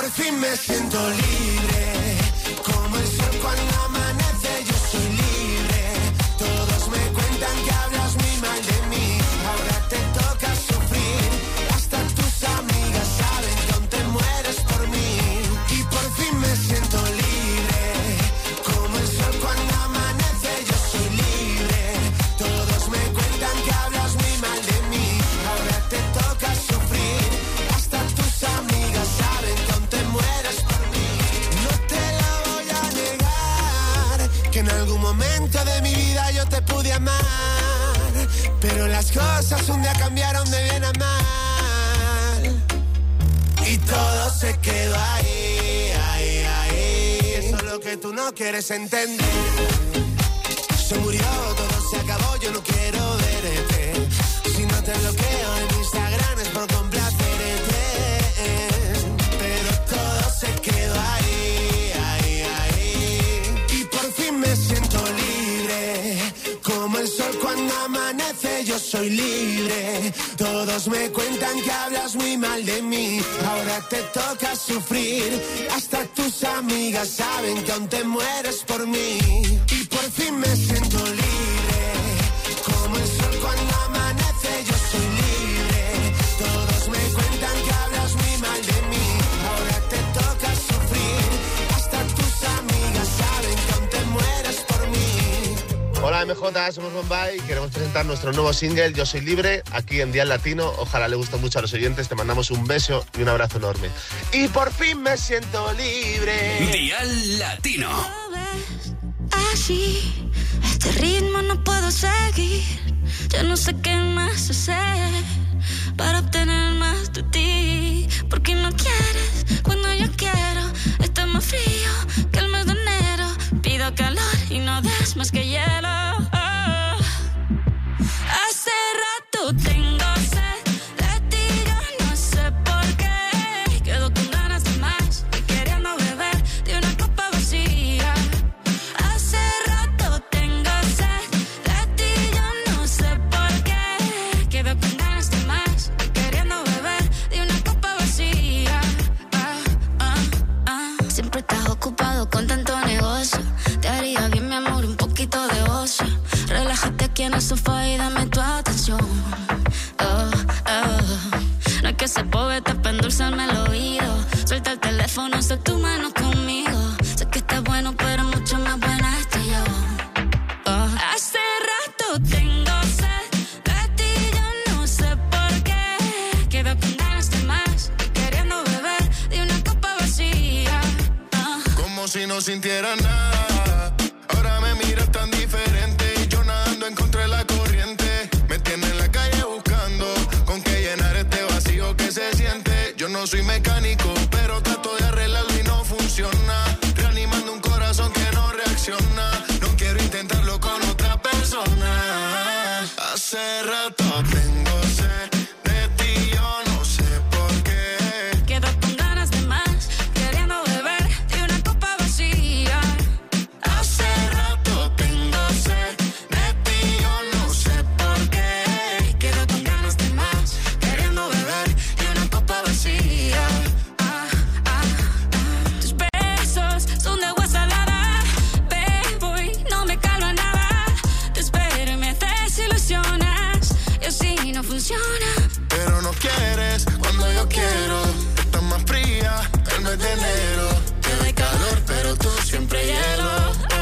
por fin me siento libre, como el sol cuando amanece, yo soy libre. Todos me cuentan que hablas muy mal de mí, ahora te toca sufrir. Hasta tus amigas saben que aún te mueres por mí. Y por fin me siento libre, como el sol cuando amanece, yo soy libre. Todos me cuentan que hablas muy mal de mí, ahora te toca sufrir. Hasta tus amigas saben que aún te mueres por mí. No te la voy a negar, que en algún momento de mi vida yo te pude amar, pero las cosas un día cambiaron de bien a mal, y todo se quedó ahí, ahí, ahí. Eso es lo que tú no quieres entender. Se murió, todo se acabó, yo no quiero verte. Si no te bloqueo en Instagram es por complacerte, pero todo se quedó ahí, ahí, ahí. Y por fin me siento libre, como el sol cuando amanece, yo soy libre. Todos me cuentan que hablas muy mal de mí, ahora te toca sufrir. Hasta tus amigas saben que aún te mueres por mí. Y por fin me siento libre, como el sol cuando amanece, yo soy libre. Todos me cuentan que hablas muy mal de mí, ahora te toca sufrir. Hasta tus amigas saben que aún te mueres por mí. Hola M J, somos Bombay y queremos presentar nuestro nuevo single Yo Soy Libre aquí en Dial Latino. Ojalá le guste mucho a los oyentes, te mandamos un beso y un abrazo enorme. Y por fin me siento libre. Dial Latino. Así, este ritmo no puedo seguir. Ya no sé qué más hacer para obtener más de ti. Porque no quieres cuando yo quiero. Está más frío que el mes de enero. Pido calor y no des más que hielo. Oh. Hace rato tengo sed de ti, yo no sé por qué. Quedo con ganas de más y queriendo beber de una copa vacía. Hace rato tengo sed de ti, yo no sé por qué. Quedo con ganas de más y queriendo beber de una copa vacía. Ah, ah, ah. Siempre estás ocupado con tanto negocio. Te haría bien, mi amor, un poquito de ocio. Relájate aquí en el sofá y dame tu atención. Oh, oh. No es que ese poeta para endulzarme el oído. Suelta el teléfono, sé tu mano conmigo. Sé que estás bueno, pero mucho más buena estoy yo. Oh. Hace rato tengo sed de ti, yo no sé por qué. Quedo con ganas de más, queriendo beber de una copa vacía. Oh. Como si no sintiera nada. Ahora me miras tan diferente y yo nadando en contra de la corriente. Me tiene en la calle buscando con qué llenar este vacío que se siente. Yo no soy mecánico, pero trato de arreglarlo y no funciona. Reanimando un corazón que no reacciona. No quiero intentarlo con otra persona. Hace rato tengo sed de ti, yo no sé por qué. Quedo con ganas de más, queriendo beber de una copa vacía. Hace rato tengo sed de ti, yo no sé por qué. Quedo con ganas de más, queriendo beber de una copa vacía. Ah, ah, ah. Tus besos son de agua salada. Bebo y no me calma nada. Te espero y me desilusionas. Y así no funciona. Pero no quieres cuando yo quiero. Estás más fría que el mes de enero. Te doy calor, pero tú siempre hielo.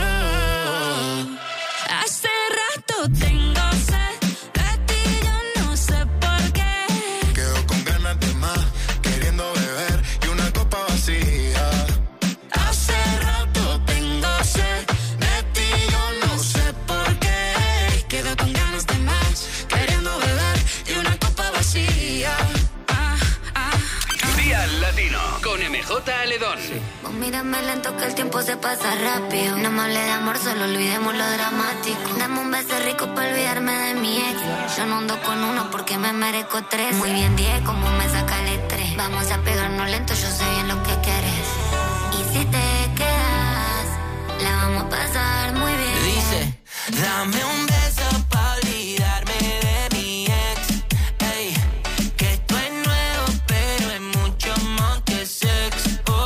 Oh. Hace rato tengo sed de ti, yo no sé por qué. Quedo con ganas de más, queriendo beber y una copa vacía. Hace rato tengo sed de ti, yo no sé por qué. Quedo con ganas de más, queriendo beber y una copa vacía. Ah, ah, ah. Dial Latino con M J Aledón. Vos mírame lento que el tiempo se pasa rápido. No me hable de amor, solo olvidemos lo dramático. Dame un beso rico para olvidarme de mi ex. Yo no ando con uno porque me merezco tres. Muy bien, diez, como me saca el estrés. Vamos a pegarnos lento, yo sé bien lo que quieres. Y si te quedas, la vamos a pasar muy bien. Dice, dame un beso para olvidarme de mi ex. Ey, que esto es nuevo, pero es mucho más que sexo.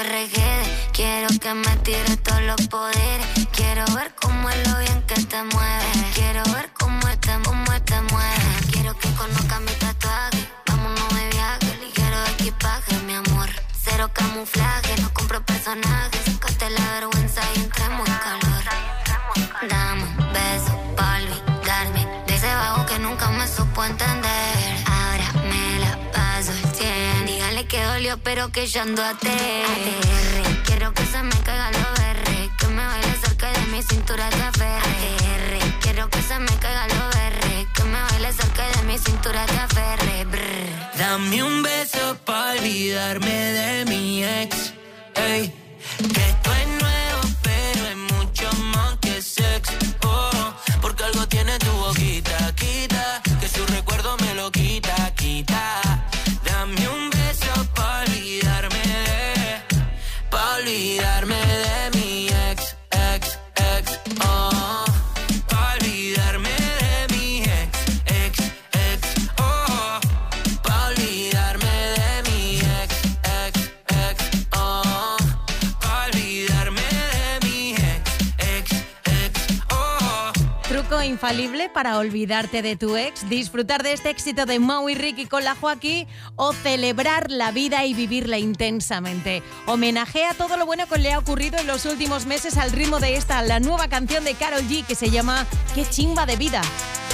R G D. Quiero que me tires todos los poderes. Quiero ver cómo es lo bien que te mueves. Quiero ver cómo te, cómo te mueves. Quiero que conozca mi tatuaje. Vámonos de viaje, ligero de equipaje, mi amor. Cero camuflaje, no compro personajes. Sacaste la vergüenza y entremos en calor. Dame un beso pa' olvidarme de ese vago que nunca me supo entender. Ahora me la paso al cien. Dígale que dolió pero que yo ando a T R. Quiero que se me caiga lo berre. Que me baile cerca de mi cintura de aferre. Quiero que se me caiga lo berre. Que me baile cerca de mi cintura de aferre. Brr. Dame un beso pa' olvidarme de mi ex. Ey, que esto es nuevo, pero es mucho más que sex. Oh, porque algo tiene tu boquita, quita, que su recuerdo me lo quita, quita. Dame un beso pa' olvidarme de, pa' olvidarme de mi ex, ex, ex. Oh, pa' olvidarme de mi ex, ex, ex. Oh, pa' olvidarme de mi ex, ex, ex. Oh, pa' olvidarme de mi ex, ex, ex. Oh. Truco infalible para olvidarte de tu ex, disfrutar de este éxito de Mau y Ricky con la Joaquí o celebrar la vida y vivirla intensamente. Homenajea todo lo bueno que le ha ocurrido en los últimos meses al ritmo de esta, la nueva canción de Karol G que se llama Qué chimba de vida.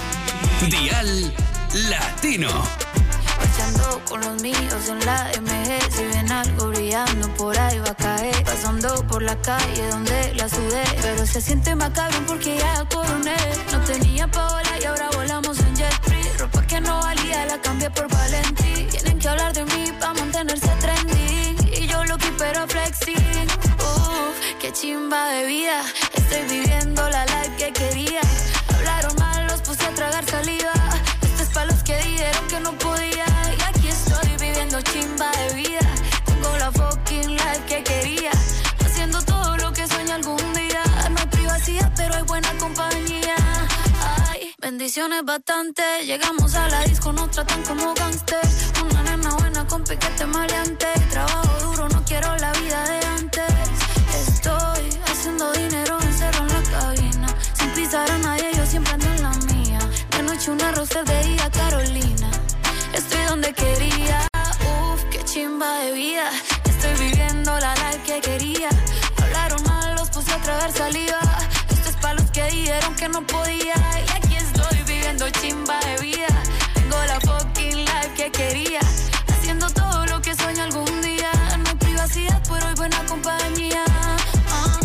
Dial Latino. Marchando con los míos en la M G. Si ven algo brillando por ahí va a caer. Pasando por la calle donde la sudé. Pero se siente macabro porque ya coroné. No tenía pa' volar y ahora volamos en jet free. Ropa que no valía la cambié por Valentí. Tienen que hablar de mí pa' mantenerse trending. Y yo lo que pero flexing. Uff, qué chimba de vida. Estoy viviendo la life que quería. Hablaron mal, los puse a tragar saliva. Esto es pa' los que dijeron que no podía. Y aquí estoy viviendo chimba de vida. Tengo la fucking life que quería. Haciendo todo lo que sueño algún día. No hay privacidad, pero hay buena compañía. Ay, bendiciones bastante. Llegamos a la disco, nos tratan como gangsters. Una nena buena con piquete maleante. Trabajo duro, no quiero la vida de antes. Estoy haciendo dinero, encerro en la cabina. Sin pisar a nadie, yo siempre ando en la mía. De noche una rosa, de día Carolina. Estoy donde quería, uff, qué chimba de vida. Estoy viviendo la life que quería. Hablaron mal, los puse a tragar saliva. Esto es pa' los que dijeron que no podía. Y aquí estoy viviendo chimba de vida. Tengo la fucking life que quería. Haciendo todo lo que sueño algún día. No hay privacidad, pero hay buena compañía. Ah.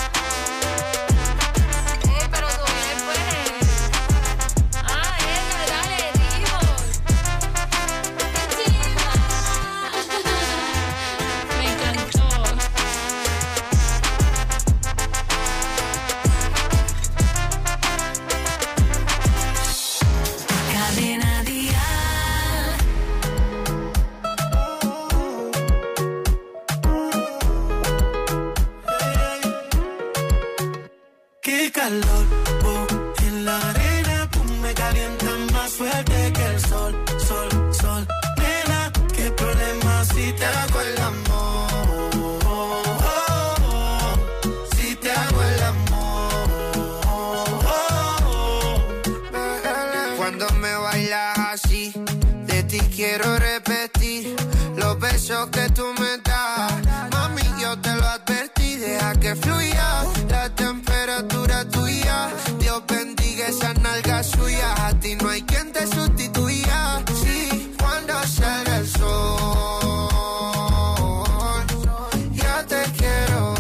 Calor, oh, en la arena tú me calientas más fuerte que el sol, sol, sol. Nena, qué problema si te hago el amor, oh, oh, oh, si te hago el amor, oh, oh. Cuando me bailas así, de ti quiero repetir los besos que tú me das. Mami, yo te lo advertí, deja que fluya la temperatura tuya. Dios bendiga esa nalga suya. A ti no hay quien te sustituya. Sí, cuando salga el sol, ya te quiero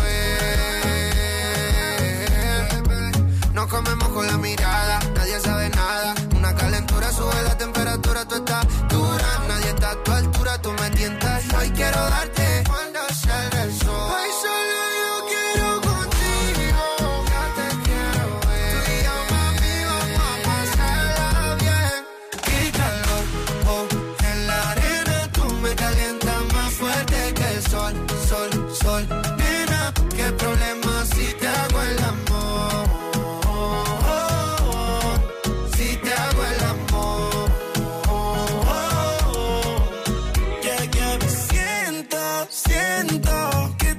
ver. Nos comemos con la mirada, nadie sabe nada. Una calentura sube la temperatura, tú estás dura. Nadie está a tu altura, tú me tientas. Hoy quiero darte cuando salga el sol. Hoy solo yo quiero contigo. Ya te quiero ver. Tú y yo, mami, vamos a pasarla bien. Qué calor, oh, en la arena tú me calientas más fuerte que el sol, sol, sol. Nena, qué problema si te hago el amor, oh, oh, oh, si te hago el amor, oh, oh, oh. Yeah, yeah. Siento, siento que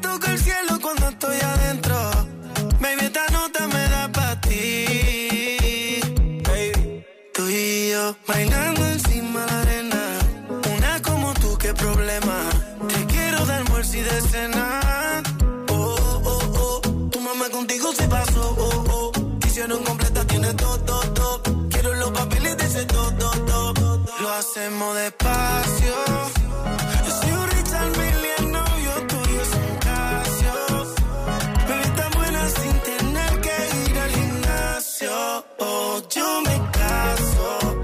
problema. Te quiero de almuerzo y de cena. Oh, oh, oh. Tu mamá contigo se pasó. Oh, oh. Quisieron completa, tiene todo, todo, todo. Quiero los papeles de ese todo, todo, todo. Lo hacemos despacio. Yo soy un Richard Mille, el novio tuyo es un Casio. Bebé tan buena sin tener que ir al gimnasio. Oh, yo me caso.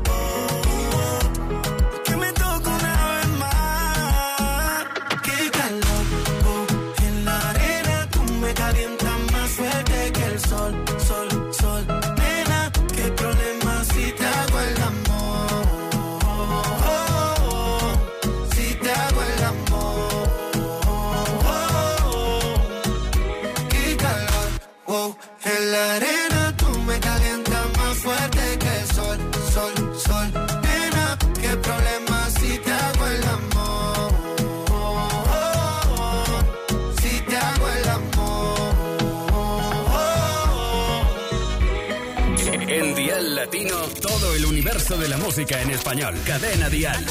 Sol, sol, sol, nena, qué problema si te hago el amor, oh, oh, oh, si te hago el amor, oh, oh, qué calor, wow, en la arena tú me calientas más fuerte que el sol, sol, sol, nena, qué problema si te hago el amor, oh, oh, oh, si te hago el amor. En Dial Latino, todo el universo de la música en español. Cadena Dial.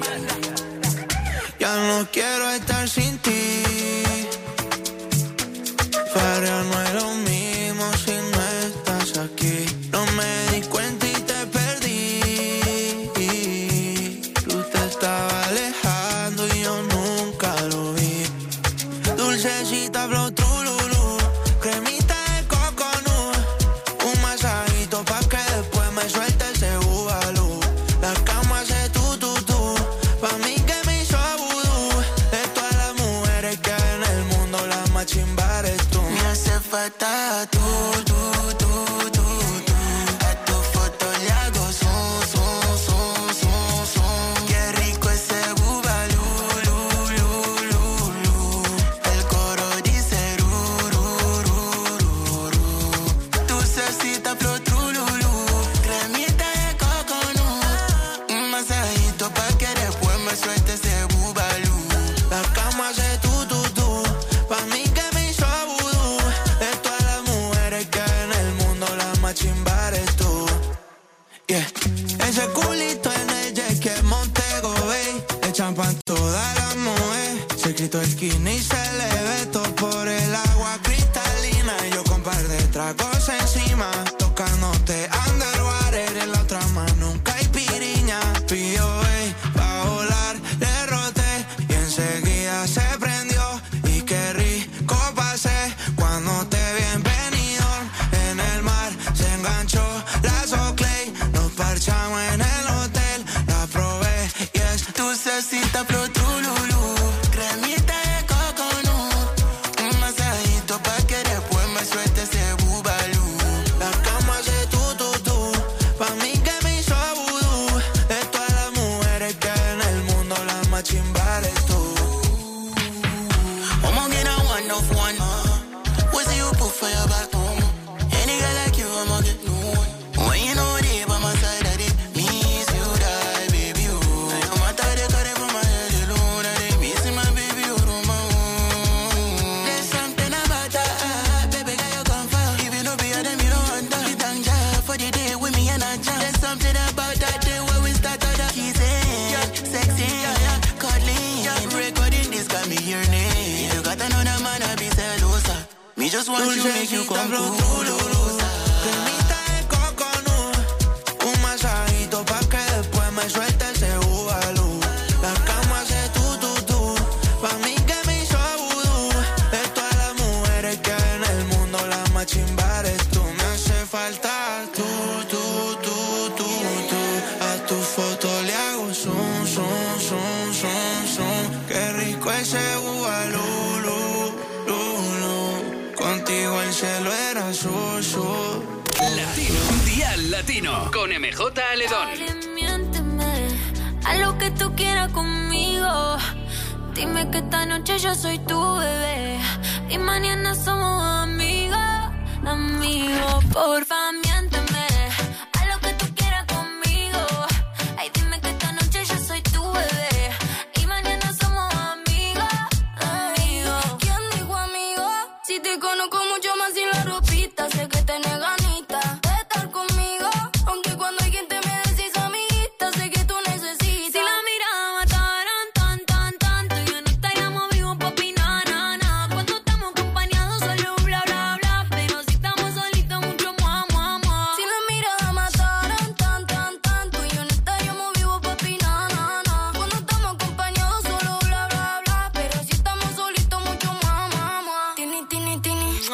Ya no quiero estar sin ti. Para no es lo mismo si no estás aquí. No me di cuenta y te perdí. Tú te estabas alejando y yo nunca lo vi. Dulcecita flow trululú, cremita de coconut, un masajito pa' que después me suelte ese bubalú. La cama hace tu, tu, tu, pa' mí que me hizo vudú. De todas las mujeres que hay en el mundo, la más chimba eres tú. Me hace falta tú, tú, tú, tú, tú. A tu foto le hago son, son, son, son, son. Qué rico ese bubalú, lu, lu, lu, lu. El coro dice ru, ru, ru, ru, ru. Dulcecita flow trululú, cremita de coconut, un masajito pa' que después me suelte ese bubalú. La cama hace tu, tu, tu, pa' mí que me hizo vudú. De todas las mujeres que hay en el mundo, la más chimba eres tú. Yeah. Ese culito en el jet que Montego Bay, le champan todas las mujeres. Se quitó el skinny y se le ve todo por el agua cristalina. Y yo con par de tragos encima, tocándote underwater. En la otra mano un caipiriña. P O A, pa' volar, le roté y enseguida se prendió. Y qué rico pasé cuando te vi en Benidorm. En el mar se enganchó la Soclay. Nos parchamos en el hotel, la probé y es dulcecita flow trululú, cremita de coconut, un masajito pa' que después me suelte ese bubalú. La cama hace tu, tu, tu, pa' mí que me hizo vudú. De todas las mujeres que hay en el mundo, la más chimba eres tú. I'ma get a one of one. What's you put for your back? Any girl like you, I'ma get no one. When you know they by my side, I did miss you, die, baby, you. I'm a tired of carrying from my head alone. I did missing my baby, you don't mind. There's something about that, baby, girl, you come far. If you don't be a them, you don't want that. You thank God for the day with me and I jam. There's something about that day where we start out the kissing, yeah, sexy, yeah, yeah, cuddling, yeah, recording this got me your name. If you got another man, I be celosa. Me just want you, make you come closer. Cremita de coconut, un masajito pa' que después me suelte ese bubalú. La cama hace tu, tu, tu, pa' mí que me hizo vudú. De todas las mujeres que hay en el mundo, la más chimba eres tú. Me hace falta tú, tú, tú, tú, tú. A tu foto le hago zoom, zoom, zoom, zoom, zoom. Qué rico ese bubalú, lu, lu, lu. Contigo el cielo era azul, azul. Latino, Dial Latino, con M J Aledón. Dale, miénteme, haz lo que tú quieras conmigo. Dime que esta noche yo soy tu bebé y mañana somos amigos, amigos. Porfa, miénteme, haz lo que tú quieras conmigo. Ay, dime que esta noche yo soy tu bebé y mañana somos amigos, amigos. ¿Quién dijo amigo? Si te conozco mucho más sin la ropita, sé que tenés ganita de estar conmigo. Aunque cuando hay gente me decís amiguita, sé que tú necesitas. Si la mirada mataran tan, tan,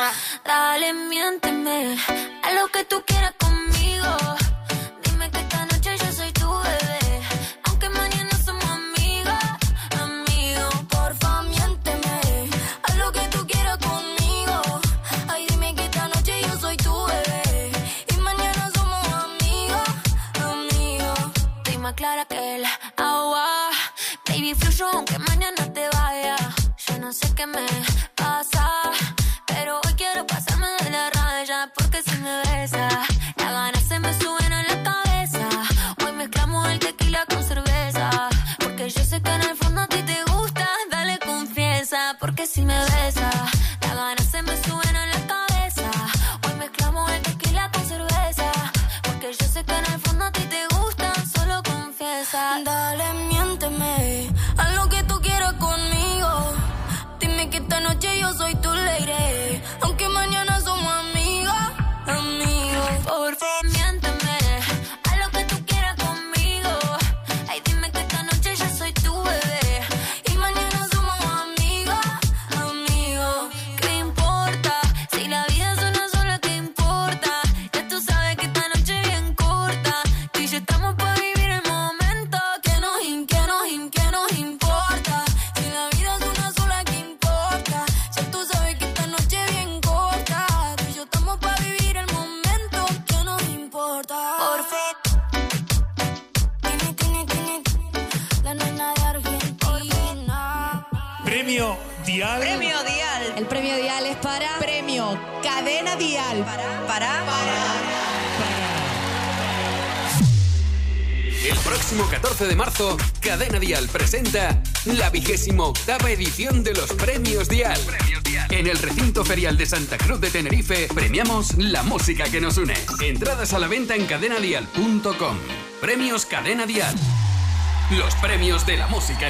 Dale, miénteme, haz lo que tú quieras conmigo. Dime que esta noche yo soy tu bebé, aunque mañana somos amigos, amigos. Porfa, miénteme, haz lo que tú quieras conmigo. Ay, dime que esta noche yo soy tu bebé y mañana somos amigos, amigos. Estoy más clara que el agua, baby, fluyo aunque mañana te vaya. Yo no sé qué me pasa, pero hoy quiero pasarme de la raya, porque si me besa, las ganas se me suben a la cabeza. Hoy mezclamos el tequila con cerveza, porque yo sé que en el fondo a ti te gusta. Dale, confiesa, porque si me besa, las ganas se me suben a la cabeza. Hoy mezclamos el tequila con cerveza, porque yo sé que en el fondo a ti te gusta. Solo confiesa. Dale, miénteme, haz lo que tú quieras conmigo. Dime que esta noche yo soy tu lady, aunque mañana somos amigos, amigos. Por favor, miénteme, haz lo que tú quieras conmigo. Ay, dime que esta noche yo soy tu bebé y mañana somos amigos, amigos. ¿Qué importa? Si la vida es una sola, ¿qué importa? Ya tú sabes que esta noche es bien corta. Tú y yo estamos para vivir el momento. Que nos, in- que nos, in- que nos importa. Si la vida es una sola, ¿qué importa? Ya tú sabes que esta noche es bien corta. Tú y yo estamos para vivir el momento. Que nos importa? Por favor. Tini, tini, tini, la nena de Argentina. Premio Dial. Premio Dial. El premio Dial es para Premio Cadena Dial. Para. Para. El próximo catorce de marzo, Cadena Dial presenta la vigésimo octava edición de los Premios Dial. En el recinto ferial de Santa Cruz de Tenerife premiamos la música que nos une. Entradas a la venta en cadena dial punto com. Premios Cadena Dial. Los premios de la música